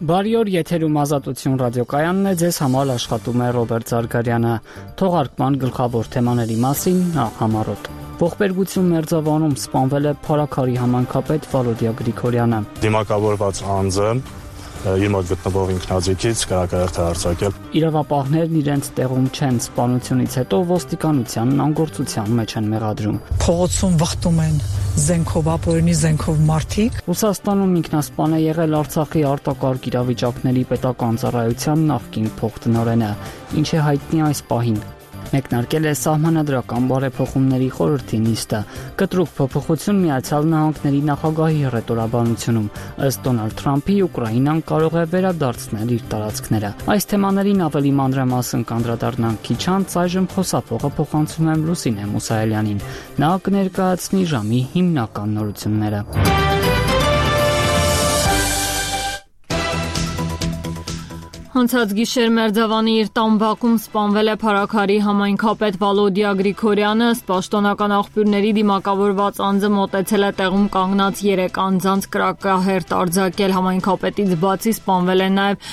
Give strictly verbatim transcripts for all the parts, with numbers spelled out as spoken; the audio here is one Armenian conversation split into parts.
Բարի օր, եթերում Ազատություն ռադիոկայանն է, ձեզ համար աշխատում է Ռոբերտ Զարգարյանը։ Թողարկման գլխավոր թեմաների մասին նախ համառոտ։ Ողբերգություն Մերձավանում սպանվել է փառաքարի համայնքապետ Վալոդիա Գրիգորյանը։ Դիմակավորված անձը իր մոտ գտնվող ինքնաձիգից կրակահերթ է արձակել։ Իրավապահներն իրենց տեղում չեն, սպանությունից հետո ոստիկանությանն անգործության մեջ են մեղադրում։ Փողոցում վխտում են զենքով, ապօրինի զենքով մարդիկ։ Ռուսաստանում ինքնասպան է եղել Արցախի արտակարգ իրավիճակների պետական ծառայության նախկին փոխտնօրենը, ինչ է հայտնի այս պահին։ Մեկնարկել է սահմանադրական բարեփոխումների խորհրդի նիստը։ Կտրուկ փոփոխություն Միացյալ Նահանգների նախագահի հռետորաբանությունում։ Ըստ Դոնալդ Թրամփի Ուկրաինան կարող է վերադարձնել իր տարածքները։ Այս թեմաներին ավելի մանրամասն կանդրադառնանք քիչ անց, այժմ խոսափողը փոխանցում եմ Լուսինե Մուսայելյանին։ Նա կներկայացնի ժամի հիմնական նորությունները։ Անցած գիշեր Մերձավանի իր տան բակում սպանվել է փառաքարի համայնքապետ Վալոդիա Գրիգորյանը, պաշտոնական աղբյուրների դիմակավորված անձը մոտեցել է տեղում կանգնած երեք անձանց կրակահերթ արձակել, համայնքապետից բացի սպանվել է նաև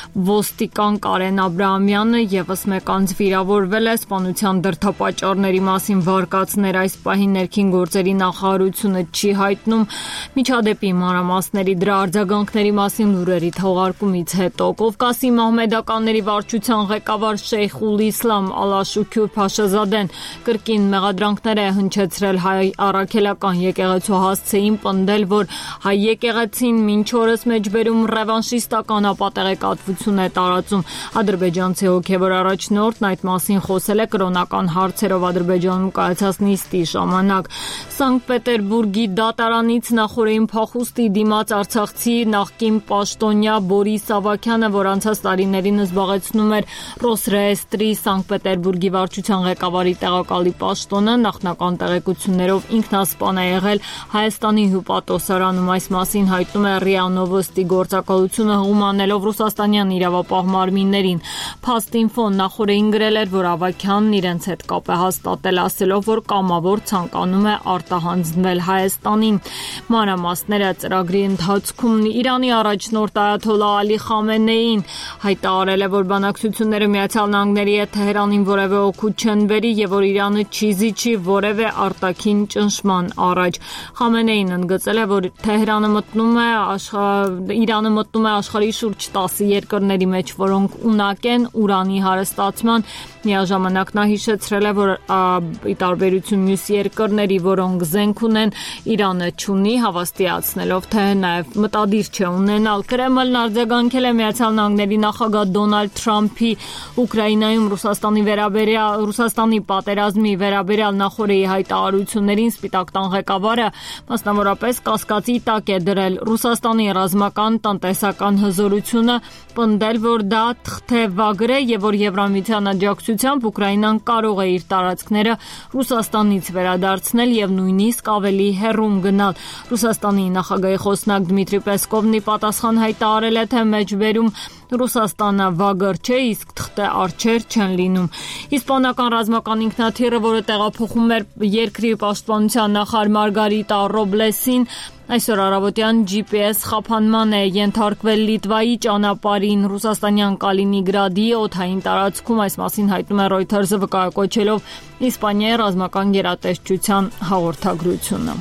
ոստիկան Կարեն Աբրահամյանը, եւս մեկ անձ վիրավորվել է, սպանության դրդապատճառների մասին վարկածներ այս պահին ներքին գործերի նախարարությունը չի հայտնում, միջադեպի մանրամասների դրա արձագանքների մասին լուրերի թողարկումից հետո Կովկասի մահմեդականների վարչության ղեկավար Շեյխուլ Իսլամ Ալաշուքյուր Փաշազադեն կրկին մեղադրանքներ է հնչեցրել հայ առաքելական եկեղեցու հասցեին, պնդել, որ հայ եկեղեցին մինչ օրս մեջբերում ռևանշիստական ապատեղեկատվություն է տարածում։ Ադրբեջանցի հոգևոր առաջնորդն այդ մասին խոսել է կրոնական հարցերով Ադրբեջանում կայացած նիստի ժամանակ։ Սանկտ Պետերբուրգի դատարանից նախորդին փախուստի դիմաց արցախցի նախկին պաշտոնյա Բորիս Ավագյանը, որ անցած տարիներին զբաղեցնում էր Ռոսրեեստրի Սանկտ Պետերբուրգի վարչության ղեկավարի տեղակալի պաշտոնը, նախնական տեղեկություններով ինքնասպան է եղել Հայաստանի հյուպատոսարանում։ Այս մասին հայտնում է ՌԻԱ Նովոստի գործակալությունը հղումանելով ռուսաստանյան իրավապահ մարմիններին։ Փաստ-ինֆոն նախորդին գրել էր, որ Ավագյանն իրենց հետ կապ է հաստատել, ասելով, որ կամավոր ցանկանում է արտահանձնվել Հայաստանին։ Մանրամասները ծրագրի ընթացքում Իրանի առաջնորդ Այաթոլլահ Ալի Խամենեին հայտարարել է, որ բանակցությունները Միացյալ Նահանգների հետ Թեհրանին որևէ օգուտ չեն բերի եւ որ Իրանը չի զիջի որևէ արտաքին ճնշման առաջ։ Խամենեին ընդգծել է, որ Թեհրանը մտնում է Իրանը մտնում է աշխարհի շուրջ տասը երկրների մեջ, որոնք ունակ են ուրանի հարստացման։ Միաժամանակ նա հիշեցրել է, որ ի տարբերություն մյուս երկրների, որոնք զենք ունեն, Իրանը չունի, հավաստիացնելով, թե նաև մտադիր չէ ունենալ։ Կրեմլն արձագանքել է Միացյալ Նահանգների նախագահ Դոնալդ Թրամփի Ուկրաինայում Ռուսաստանի վերաբերյալ Ռուսաստանի պատերազմի վերաբերյալ նախորդի հայտարարություններին։ Սպիտակ տան ղեկավարը մասնավորապես կասկածի տակ է դրել Ռուսաստանի ռազմական տնտեսական հզորությունը, պնդել, որ դա թղթեվագր է եւ որ Եվրամիության աջակցությամբ Ուկրաինան կարող է իր տարածքները Ռուսաստանից վերադարձնել եւ նույնիսկ ավելի հեռուն գնալ։ Ռուսաստանի նախագահի խոսնակ Դմիտրի Պեսկովն ի պատասխան հայտարարել է, թե մեջբերում Ռուսաստանը վագր չէ, իսկ թղթե արջեր չեն լինում։ Իսպանական ռազմական ինքնաթիռը, որը տեղափոխում էր երկրի պաշտպանության նախարար Մարգարիտա Ռոբլեսին, այսօր առավոտյան Ջի Պի Էս խափանման է ենթարկվել Լիտվայի ճանապարհին ռուսաստանյան Կալինինգրադի օդային տարածքում։ Այս մասին հայտնում է Reuters-ը վկայակոչելով Իսպանիայի ռազմական գերատեսչության հաղորդագրությունը։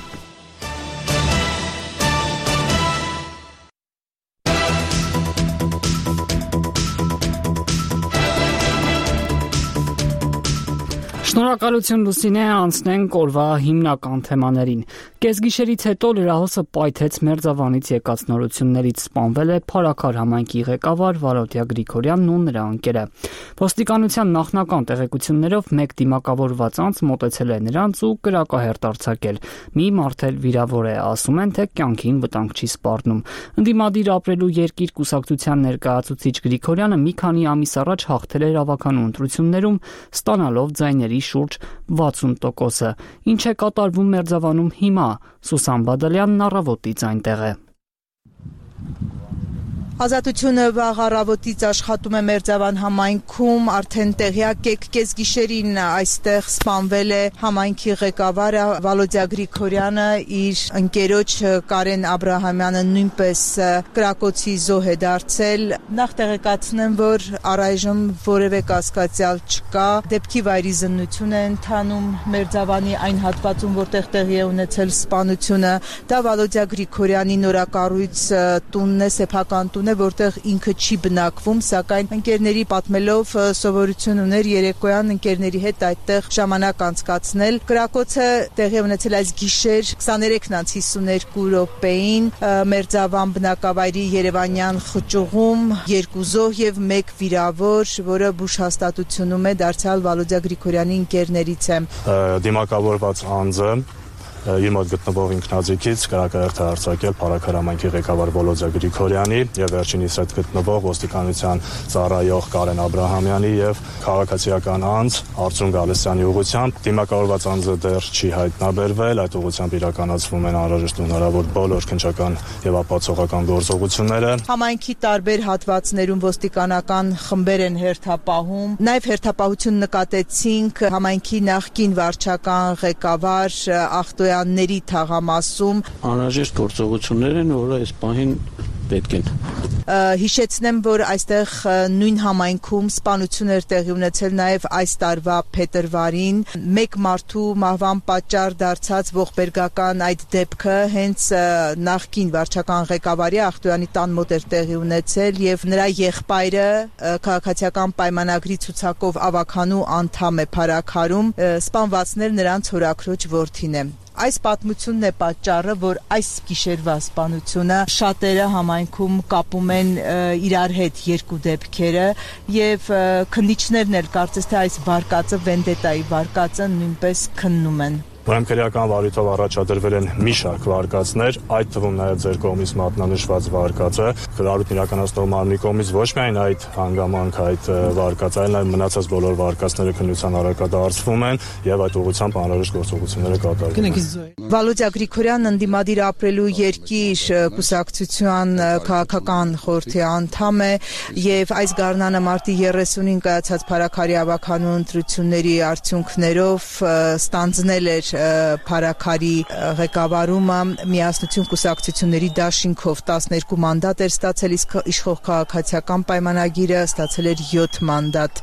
Շնորհակալություն Լուսինե, անցնենք օրվա հիմնական թեմաներին։ Կեսգիշերից հետո լրահոսը պայթեց Մերձավանից եկած նորություններից, սպանվել է Փառաքար համայնքի ղեկավար Վալոդիա Գրիգորյանն ու նրա ընկերը։ Ոստիկանության նախնական տեղեկություններով մեկ դիմակավորված անձ մոտեցել է նրանց ու կրակահերթ արձակել։ Մի մարդ էլ վիրավոր է, ասում են, թե կյանքին վտանգ չի սպառնում։ Ընդդիմադիր ապրելու երկիր կուսակցության ներկայացուցիչ Գրիգորյանը մի քանի ամիս առաջ հաղթել էր ավականու ընտրություններում, ստանալով ձայների շուրջ վաթսուն տոկոսը։ Ինչ է կատարվում Մերձավանում հիմա։ Սուսան Բադալյանն առավոտից այնտեղ է։ Ազատությունը վաղ առավոտից աշխատում է Մերձավան համայնքում, արդեն տեղյակ եք, կեսգիշերին այստեղ սպանվել է համայնքի ղեկավարը Վալոդիա Գրիգորյանը, իր ընկերոջ Կարեն Աբրահամյանը նույնպես կրակոցի զոհ է դարձել։ Նախ տեղեկացնեմ, որ առայժմ որևէ կասկածյալ չկա, դեպքի վայրի զննություն է ընթանում Մերձավանի այն հատվածում, որտեղ տեղի է ունեցել սպանությունը։ Դա Վալոդիա Գրիգորյանի նորակառույց տունն է, սեփական տուն, որտեղ ինքը չի բնակվում, սակայն ընկերների պատմելով սովորություն ուներ երեկոյան ընկերների հետ այդտեղ ժամանակ անցկացնել։ Կրակոցը տեղի ունեցել այս գիշեր քսաներեքն անց հիսուներկու րոպեին Մերձավան բնակավայրի Երևանյան խճուղում երկու զոհ եւ մեկ վիրավոր, որը բուժ հաստատությունում է, դարձյալ Վալոդիա Գրիգորյանի ընկերներից է։ Դիմակավորված անձը իր մոտ գտնվող ինքնաձիգից կրակերտ է արձակել Փարաքար համայնքի ղեկավար Վալոդիա Գրիգորյանի եւ վերջինիս հետ գտնվող ոստիկանության ծառայող Կարեն Աբրահամյանի եւ քաղաքացիական անձ Արծուն Գալստյանի ուղղությամբ։ Դիմակավորված անձը դեռ չի հայտնաբերվել, այդ ուղղությամբ իրականացվում են անհրաժեշտ ու հնարավոր բոլոր քննչական եւ ապացուցողական գործողությունները։ Համայնքի տարբեր հատվածներում ոստիկանական խմբեր են հերթապահում, նաեւ հերթապահություն նկատեցինք համայնքի նախկին վարչական ղեկավար Ախտոյանի ների թաղամասում անհրաժեշտ գործողություններ են, որը այս պահին պետք են։ Հիշեցնեմ, որ այստեղ նույն համայնքում սպանություն էր տեղի ունեցել նաև այս տարվա փետրվարին։ Մեկ մարդու մահվան պատճառ դարձած ողբերգական այդ դեպքը հենց նախկին վարչական ղեկավարի Ախտոյանի տան մոտ էր տեղի ունեցել եւ նրա եղբայրը քաղաքացիական պայմանագրի ցուցակով ավականու անդամ է Փարաքարում, սպանվածն էր նրանց հորաքրոջ որդին է։ Այս պատմությունն է պատճառը, որ այս գիշերվա սպանությունը շատերը համայնքում կապում են իրար հետ երկու դեպքերը եւ քննիչներն էլ կարծես թե այս վարկածը վենդետայի վարկածը նույնպես քննում են։ Ուրեմն քրեական վարույթով առաջադրվել են մի շարք վարկածներ, այդ թվում նաև ձեր կողմից մատնանշված վարկածը, վարույթն իրականացնող մարմնի կողմից ոչ միայն այդ հանգամանք, այդ վարկածը, այլ նաև մնացած բոլոր վարկածները քննության առարկադարձվում են եւ այդ ուղղությամբ անհրաժեշտ գործողությունները կատարվում են։ Վալոդիա Գրիգորյանն ընդդիմադիր ապրելու երկիր կուսակցության քաղաքական խորհրդի անդամ է եւ այս գարնանը մարտի երեսունին կայացած Փարաքարի ավականու ընտրությունների արդյունքներով ստանձնել էր Փարաքարի ղեկավարումը Միասնություն կուսակցությունների դաշինքով տասներկու մանդատ էր ստացել, իսկ իշխող քաղաքացիական պայմանագիրը ստացել էր յոթ մանդատ։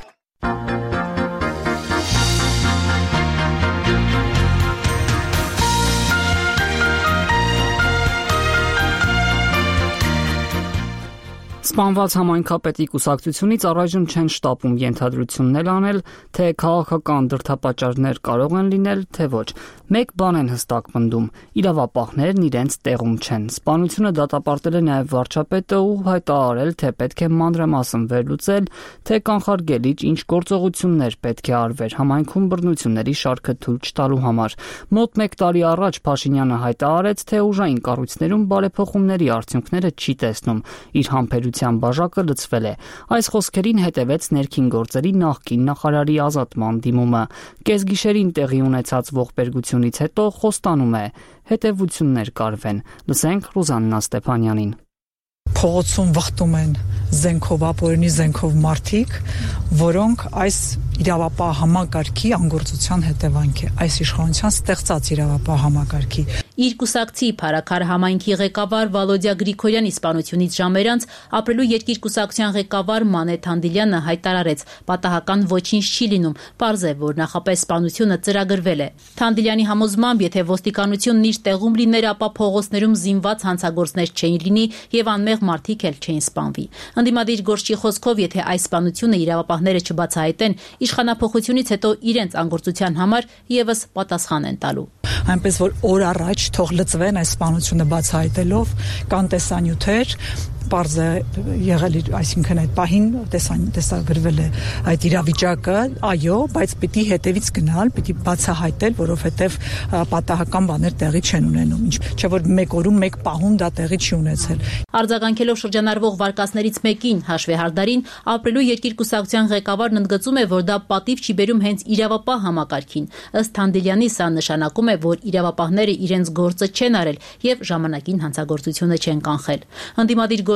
Սպանված համայնքապետի կուսակցությունից առայժմ չեն շտապում ենթադրություններ անել, թե քաղաքական դրդապատճառներ կարող են լինել, թե ոչ։ Մեկ բան են հստակ պնդում՝ իրավապահներն իրենց տեղում չեն։ Սպանությունը դատապարտել է նաև վարչապետը ու հայտարարել, թե պետք է մանրամասն վերլուծել, թե կանխարգելիչ ինչ գործողություններ պետք է արվեր համայնքում բռնությունների շարքը թույլ չտալու համար։ Մոտ մեկ տարի առաջ Փաշինյանը հայտարարեց, թե ուժային կառույցներում բարեփոխումների արդյունքները չի տեսնում։ Իր համբերության բաժակը լցվել է։ Այս խոսքերին հետևեց ներքին գործերի նախկին նախարարի ազատման դիմումը։ Կեսգիշերին տեղի ունեցած ողբերգությունից հետո խոստանում է հետևություններ կարվեն։ Լսենք Ռուզաննա Ստեփանյանին։ Փողոցում վխտում են զենքով, ապօրինի զենքով մարդիկ, որոնք այս իրավապահ համակարգի անգործության հետևանք է, այս իշխանության ստեղծած իրավապահ համակարգի։ Իր կուսակցի Փարաքար համայնքի ղեկավար Վալոդիա Գրիգորյանի սպանությունից ժամեր անց ապրելու երկիր կուսակցության ղեկավար Մանե Թանդիլյանը հայտարարեց, պատահական ոչինչ չի լինում, պարզ է, որ նախապես սպանությունը ծրագրվել է։ Թանդիլյանի համոզմամբ, եթե ոստիկանությունն իր տեղում լիներ, ապա փողոցներում զինված հանցագործներ չէին լինի եւ անմեղ մարդիկ էլ չէին սպանվի։ Ընդդիմադիր գործչի խոսքով, եթե այս սպանությունը իրավապահները չբացահայտեն, իշխանափոխությունից հետո իրենց անգործության համար եւս պատասխան են տալու։ Այնպես որ օր առաջ թող լծվեն այս սպանությունը բացահայտելով, կան տեսանյութեր, պարզ է եղել, այսինքն այդ պահին տեսագրվել է այդ իրավիճակը, այո, բայց պիտի հետևից գնալ, պիտի բացահայտել, որովհետև պատահական բաներ տեղի չեն ունենում, ինչ չէ որ մեկ օրում, մեկ պահում դա տեղի չի ունեցել։ Արձագանքելով շրջանառվող վարկածներից մեկին, հաշվեհարդարին, ապրելու երկիր կուսակցության ղեկավարն ընդգծում է, որ դա պատիվ չի բերում հենց իրավապահ համակարգին։ Ըստ Թանդիլյանի, սա նշանակում է, որ իրավապահները իրենց գործը չեն արել եւ ժամանակին հանցագործությունը չեն կանխել։ Ընդդիմադիր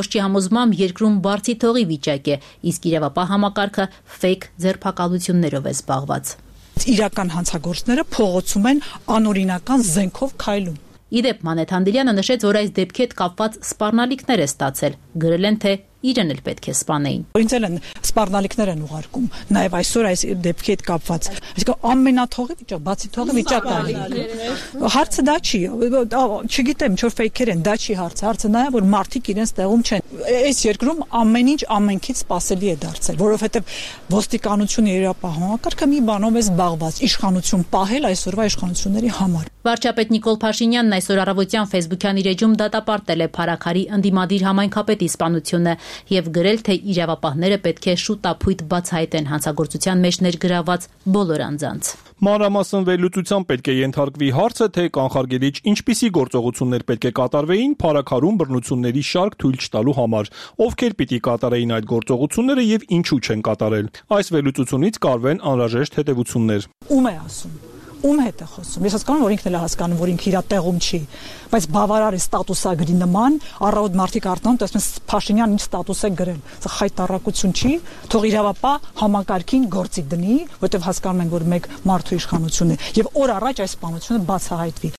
Դոստի համոզմամբ երկրում բարձի թողի վիճակ է, իսկ իրավապահ համակարգը ֆեյք ձերբակալություններով է զբաղված։ Իրական հանցագործները փողոցում են անօրինական զենքով քայլում։ Իդեպ Մանեթ Հանդիլյանը նշեց, որ այս դեպքի հետ կապված սպառնալիքներ է ստացել, գրել են, թե իրեն էլ պետք է սպանեին։ Ինձ էլ են սպառնալիքներ են ուղարկում, նաև այսօր այս դեպքի հետ կապված։ Այսինքն ամենաթողի վիճակ, բացի թողի վիճակն է։ Հարցը դա չի, չգիտեմ, ինչ որ ֆեյքեր են, դա չի հարցը։ Հարցը նա է, որ մարդիկ իրենց տեղում չեն։ Այս երկրում ամեն ինչ ամենքից սпасելի է դարձել, որովհետև ոստիկանությունը երապահ համակարգը մի բանով է զբաղված՝ իշխանություն պահել այսօրվա իշխանությունների համար։ Վարչապետ Նիկոլ Փաշինյանն այսօր առավոտյան Facebook-յան իր էջում դատապարտել է Փարաքարի ընդդիմադիր համայնքապետի սպանությունը եւ գրել, թե իրավապահները պետք է շուտապույտ բացահայտեն հանցագործության մեջ ներգրավված բոլոր անձանց։ Մանրամասն վերլուծության պետք է ենթարկվի հարցը, թե կանխարգելիչ ինչպիսի գործողություններ պետք է կատարվեին Փարաքարում բռնությունների շարք թույլ չտալու համար, ովքեր պիտի կատարեին այդ գործողությունները եւ ինչու չեն կատարել։ Այս վերլուծությունից կարվեն անհրաժեշտ հետեւություններ։ Ում է ասում։ Ում հետ է խոսում։ Ես հասկանում եմ, որ ինքն էլ է հասկանում, որ ինքը իր տեղում չի, բայց բավարար է ստատուսագրի նման, առավոտ մարդիկ արտանում, տեսնում են Փաշինյանն ինչ ստատուս է գրել։ Սա խայտարակություն չի, թող իրավապահ համակարգին գործի դնի, որովհետև հասկանում են, որ մեկ մարդու իշխանություն է, եւ օր առաջ այս սպանությունը բացահայտվի։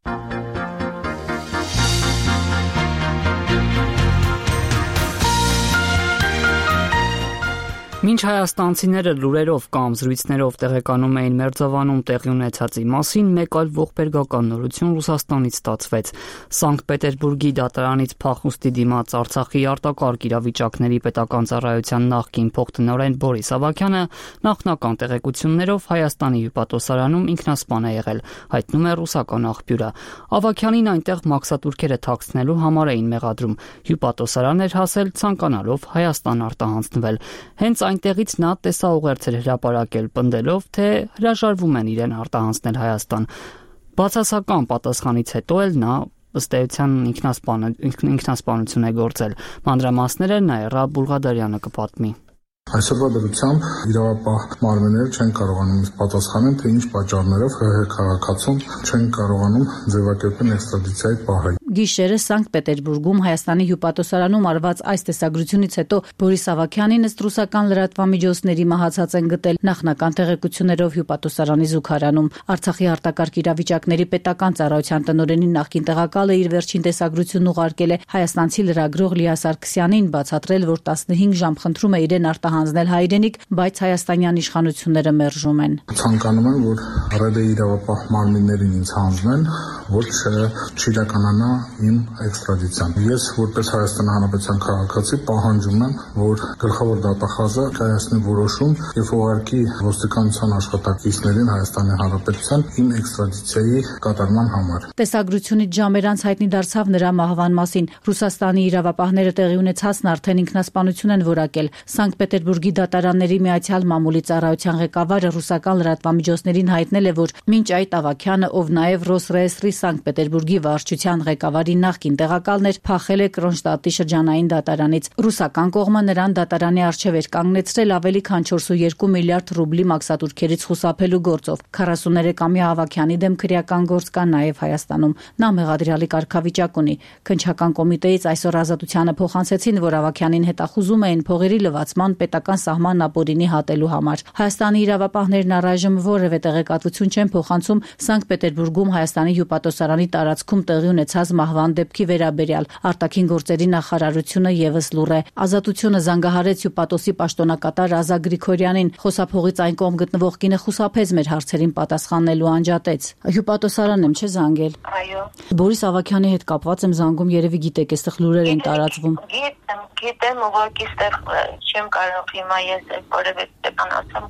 Մինչ հայաստանցիները լուրերով կամ զրույցներով տեղեկանում էին Մերձավանում տեղի ունեցածի մասին, մեկ այլ ողբերգական նորություն Ռուսաստանից ստացվեց։ Սանկտ Պետերբուրգի դատարանից փախուստի դիմաց Արցախի արտակարգ իրավիճակների պետական ծառայության նախկին փոխտնօրեն Բորիս Ավագյանը նախնական տեղեկություններով Հայաստանի հյուպատոսարանում ինքնասպան է եղել, հայտնում է ռուսական աղբյուրը։ Ավագյանին այնտեղ մաքսատուրքերը թաքցնելու համար էին մեղադրում։ Հյուպատոսարան էր հասել ցանկանալով Հայաստան արտահանձնվել։ Հենց այնտեղից նա տեսաուղերձ էր հրապարակել, պնդելով, թե հրաժարվում են իրեն արտահանձնել Հայաստան։ Բացասական պատասխանից հետո էլ նա ըստ էության ինքնասպանություն է գործել։ Մանրամասները Նաիրա Բուլղադարյանը կպատմի։ Այսօրվա դրությամբ իրավապահ մարմինները չեն կարողանում պատասխանել, թե ինչ պատճառներով ՀՀ քաղաքացուն չեն կարողանում ձևակերպել էքստրադիցիայի պահը։ Գիշերը Սանկտ Պետերբուրգում Հայաստանի հյուպատոսարանում արված այս տեսագրությունից հետո Բորիս Ավագյանին ըստ ռուսական լրատվամիջոցների մահացած են գտել նախնական տեղեկություններով հյուպատոսարանի զուգարանում։ Արցախի արտակարգ իրավիճակների պետական ծառայության տնօրենի նախկին տեղակալը իր վերջին տեսագրությունն ուղարկել է հայաստանցի լրագրող Լիա Սարգսյանին, բացատրել, որ տասնհինգ ժամ խնդրում է իրեն արտահանձնել հայրենիք, բայց հայաստանյան իշխանությունները մերժում են։ Ցանկանում եմ, որ ռեդե իրավապահ մարմիններին ինձ հանձնեն, որ չիրականանա իմ էքստրադիցիան։ Ես որպես Հայաստանի Հանրապետության քաղաքացի պահանջում եմ, որ գլխավոր դատախազը կայացնի որոշում եւ ուղարկի ոստիկանության աշխատակիցներին Հայաստանի Հանրապետության իմ էքստրադիցիայի կատարման համար։ Տեսագրությունից ժամեր անց հայտնի դարձավ նրա մահվան մասին։ Ռուսաստանի իրավապահները տեղի ունեցածն արդեն ինքնասպանություն են որակել։ Սանկտ Պետերբուրգի դատարանների միացյալ մամուլի ծառայության ղեկավարը ռուսական լրատվամիջոցներին հայտնել է, որ մինչ այդ Ավագյանը, ով նաեւ Ռոսրեեսրի Սանկտ Պետերբուրգի վարչության ղեկավարի նախկին տեղակալն էր, փախել է Կրոնշտադտի շրջանային դատարանից։ Ռուսական կողմը նրան դատարանի առջև էր կանգնեցրել ավելի քան չորս կόμμα երկու միլիարդ ռուբլի մաքսատուրքերից խուսափելու գործով։ քառասուներեքամյա Ավագյանի դեմ քրեական գործ կա նաեւ Հայաստանում։ Նա մեղադրյալի կարգավիճակ ունի։ Քննչական կոմիտեից այսօր Ազատությանը փոխանցեցին, որ Ավագյանին հետախուզում էին փողերի լվացման պետական սահման ապօրինի հատելու համար։ Հայաստանի իրավապահներն առայժմ որևէ տեղեկատվություն չեն փոխանցում Սանկտ Պետերբուրգում Հայաստանի հյուպատոսարանի տարածքում տեղի ունեցած մահվան դեպքի վերաբերյալ։ Արտաքին գործերի նախարարությունը եւս լուռ է։ Ազատությունը զանգահարեց հյուպատոսի պաշտոնակատար Ազա Գրիգորյանին։ Խոսափողից այն կողմ գտնվող կինը խուսափեց մեր հարցերին պատասխանելու անջատեց։ Հյուպատոսարան եմ, չէ՞ զանգել։ Այո։ Բորիս Ավագյանի հետ կապված եմ զանգում, երևի գիտեք, այստեղ լուրեր են տարածվում։ Գիտեմ, գիտեմ, ուղղակի այստեղ չեմ կարող հիմա ես որևէ բան ասեմ։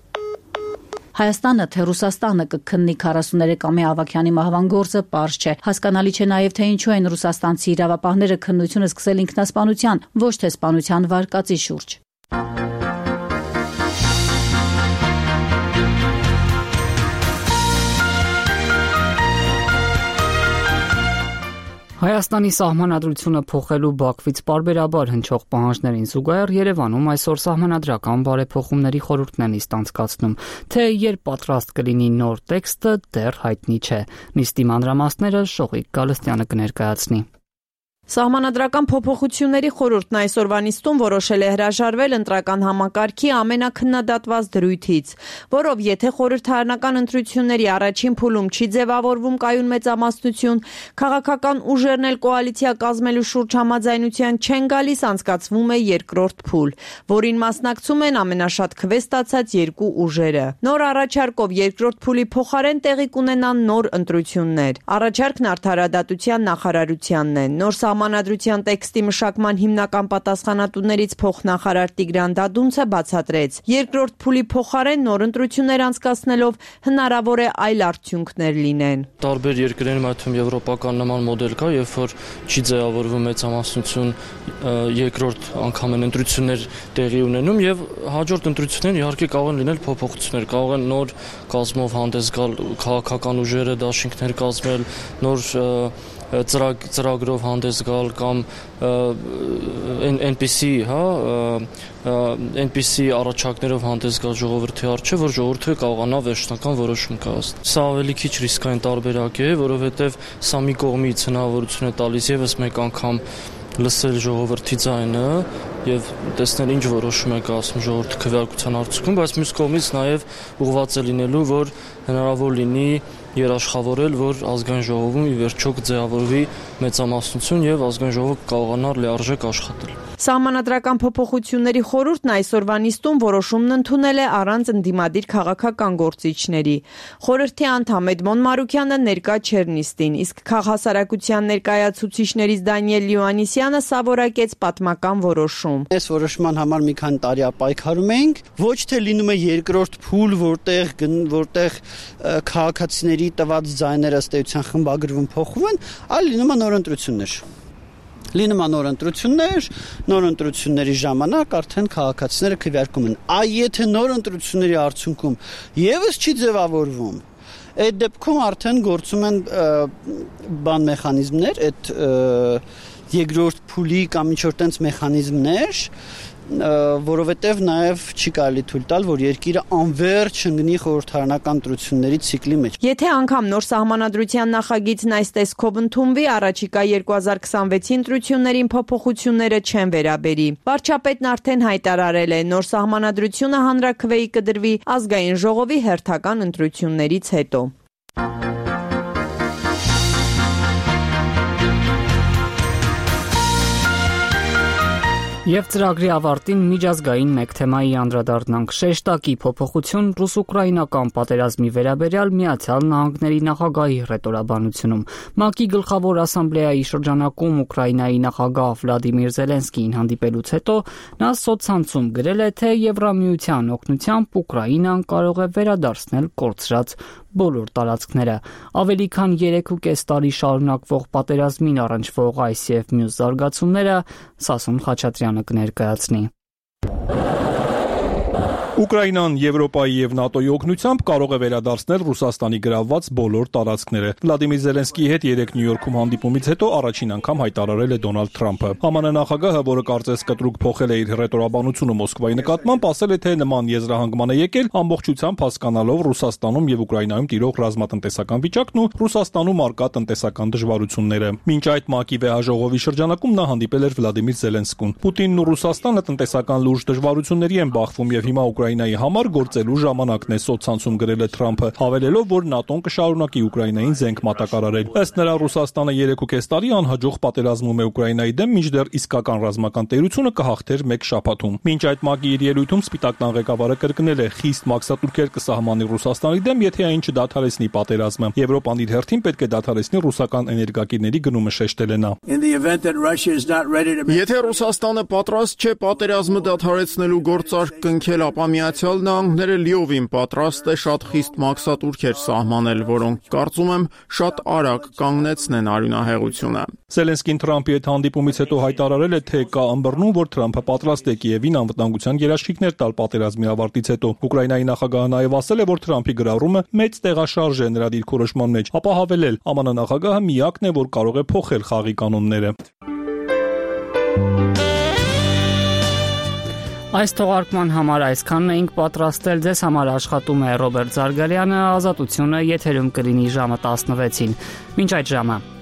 Հայաստանը թե Ռուսաստանը կքննի քառասուներեքամյա Ավագյանի մահվան գործը պարզ չէ։ Հասկանալի չէ նաև, թե ինչու են ռուսաստանցի իրավապահները քննությունը սկսել ինքնասպանության, ոչ թե սպանության վարկածի շուրջ։ Հայաստանի սահմանադրությունը փոխելու Բաքվից պարբերաբար հնչող պահանջներին զուգահեռ Երևանում այսօր սահմանադրական բարեփոխումների խորհուրդն են անցկացնում, թե երբ պատրաստ կլինի նոր տեքստը դեռ հայտնի չէ։ Նիստի մանրամասները Շողիկ Գալստյանը կներկայացնի։ Սահմանադրական փոփոխությունների խորհուրդն այսօրվա նիստում որոշել է հրաժարվել ընտրական համակարգի ամենաքննադատված դրույթից, որով եթե խորհրդարանական ընտրությունների առաջին փուլում չի ձևավորվում կայուն մեծամասնություն, քաղաքական ուժերն էլ կոալիցիա կազմելու շուրջ համաձայնության չեն գալիս, անցկացվում է երկրորդ փուլ, որին մասնակցում են ամենաշատ քվե ստացած երկու ուժերը։ Նոր առաջարկով երկրորդ փուլի փոխարեն տեղի կունենան նոր ընտրություններ։ Առաջարկն արդարադատության նախարարությանն է։ Նոր Սահմանադրության տեքստի մշակման հիմնական պատասխանատուներից փոխնախարար Տիգրան Դադունցը բացատրեց. երկրորդ փուլի փոխարեն նոր ընտրություններ անցկացնելով հնարավոր է այլ արդյունքներ լինեն։ Տարբեր երկրներում, այդ թվում եվրոպական նման մոդել կա, երբ որ չի ձևավորվում մեծամասնություն, երկրորդ անգամ են ընտրություններ տեղի ունենում եւ հաջորդ ընտրություններն իհարկե կարող են լինել փոփոխություններ, կարող են նոր կազմով հանդես գալ քաղաքական ուժերը, դաշինքներ կազմել, նոր ծրագ ծրագրով հանդես գալ կամ այնպիսի, հա, այնպիսի առաջարկներով հանդես գալ ժողովրդի առջև, որ ժողովուրդը կարողանա վերջնական որոշում կայացնել։ Սա ավելի քիչ ռիսկային տարբերակ է, որովհետև սա մի կողմից հնարավորություն է տալիս եւս մեկ անգամ լսել ժողովրդի ձայնը եւ տեսնել ինչ որոշում է կայացնում ժողովրդի քվեարկության արդյունքում, բայց մյուս կողմից նաեւ ուղղված է լինելու, որ հնարավոր լինի երաշխավորել, որ ազգային ժողովում ի վերջո կձևավորվի մեծամասնություն եւ ազգային ժողովը կարողանար լիարժեք աշխատել։ Սահմանադրական փոփոխությունների խորհուրդն այսօրվա նիստում որոշումն ընդունել է առանց ընդդիմադիր քաղաքական գործիչների։ Խորհրդի անդամ Էդմոն Մարուկյանը ներկա չէր նիստին, իսկ քաղաքասարակության ներկայացուցիչներից Դանիել Լյուանիսյանը սավորակեց պատմական որոշում։ Այս որոշման համար մի քանի տարի պայքարում էինք, ոչ թե լինում է երկրորդ փուլ, որտեղ որտեղ քաղաքացիների տված ձայները ըստ էության խմբագրվում փոխվում են, այլ լինում է նոր ընտրություններ։ Լինում է նոր ընտրություններ, նոր ընտրությունների ժամանակ արդեն քաղաքացիները քվեարկում են։ Այ եթե նոր ընտրությունների արդյունքում եւս չի ձևավորվում, այդ դեպքում արդեն գործում են բան մեխանիզմներ, այդ երկրորդ փուլի կամ ինչ-որ տենց մեխանիզմներ, որովհետև նաև չի կարելի թույլ տալ, որ երկիրը անվերջ ընկնի խորհրդարանական ընտրությունների ցիկլի մեջ։ Եթե անգամ նոր սահմանադրության նախագիծն այս տեսքով ընդունվի, առաջիկա երկու հազար քսանվեցի ընտրություններին փոփոխությունները չեն վերաբերի։ Վարչապետն արդեն հայտարարել է, նոր սահմանադրությունը հանրաքվեի կդրվի ազգային ժողովի հերթական ընտրություններից հետո։ Եվ ծրագրի ավարտին միջազգային մեկ թեմայի անդրադառնանք՝ շեշտակի փոփոխություն ռուս-ուկրաինական պատերազմի վերաբերյալ Միացյալ Նահանգների նախագահի հռետորաբանությունում։ ՄԱԿ-ի գլխավոր ասամբլեայի շրջանակում Ուկրաինայի նախագահ Վլադիմիր Զելենսկիին հանդիպելուց հետո նա սոցցանցում գրել է, թե Եվրամիության օգնությամբ Ուկրաինան կարող է վերադարձնել կորցրած բոլոր տարածքները։ Ավելի քան երեք ու կես տարի շարունակվող պատերազմին առնչվող այս եւ մյուս զարգացումները Սասուն Խաչատրյանը կներկայացնի։ Ուկրաինան Եվրոպայի եւ ՆԱՏՕ-ի օգնությամբ կարող է վերադարձնել Ռուսաստանի գրավված բոլոր տարածքները։ Վլադիմիր Զելենսկիի հետ երեկ Նյու Յորքում հանդիպումից հետո առաջին անգամ հայտարարել է Դոնալդ Թրամփը։ ԱՄՆ նախագահը, որը կարծես կտրուկ փոխել է իր հռետորաբանությունը Մոսկվայի նկատմամբ, ասել է, թե նման եզրահանգման է եկել ամբողջությամբ հասկանալով Ռուսաստանում եւ Ուկրաինայում տիրող ռազմատնտեսական վիճակն ու Ռուսաստանում արկա տնտեսական դժվարությունները։ Մինչ այդ ՄԱԿ-ի վեհաժողովի շրջանակում նա հանդիպել էր Վլադիմիր Զելենսկուն։ Պուտինն ու Ռուսաստանը տնտեսական լուրջ դժվարությունների են բախվում եւ հիմա Ուկրաինայի համար գործելու ժամանակն է, սոցցանցում գրել է Թրամփը, հավելելով, որ ՆԱՏՕ-ն կշարունակի Ուկրաինային զենք մատակարարել։ Ըստ նրա, Ռուսաստանը երեք ու կես տարի անհաջող պատերազմում է Ուկրաինայի դեմ, մինչդեռ իսկական ռազմական տերությունը կհաղթեր մեկ շաբաթում։ Մինչ այդ ՄԱԿ-ի իր ելույթում Սպիտակ տան ղեկավարը կրկնել է, խիստ մաքսատուրքեր կսահմանի Ռուսաստանի դեմ, եթե այն չդադարեցնի պատերազմը։ Եվրոպան իր հերթին պետք է դադարեցնի ռուսական էներգակիրների գնումը, շեշտել է նա։ Եթե Ռուսաստանը պատրաստ չէ պատերազմը դադարեցնելու գործարք կնքել, ապա Միացյալ Նահանգները լիովին պատրաստ է շատ խիստ մաքսատուրքեր սահմանել, որոնք կարծում եմ շատ արագ կանգնեցնեն արյունահեղությունը։ Զելենսկին Թրամփի հետ հանդիպումից հետո հայտարարել է, թե կա ըմբռնում, որ Թրամփը պատրաստ է Կիևին անվտանգության երաշխիքներ տալ պատերազմի ավարտից հետո։ Ուկրաինայի նախագահը նաև ասել է, որ Թրամփի գրառումը մեծ տեղաշարժ է նրա դիրքորոշման մեջ, ապա հավելել, ԱՄՆ նախագահը միակն է, որ կարող է փոխել խաղի կանոնները։ Այս թողարկման համար այսքանն էինք պատրաստել, ձեզ համար աշխատում է Ռոբերտ Զարգարյանը, Ազատությունը եթերում կլինի ժամը տասնվեցին։ Մինչ այդ ժամը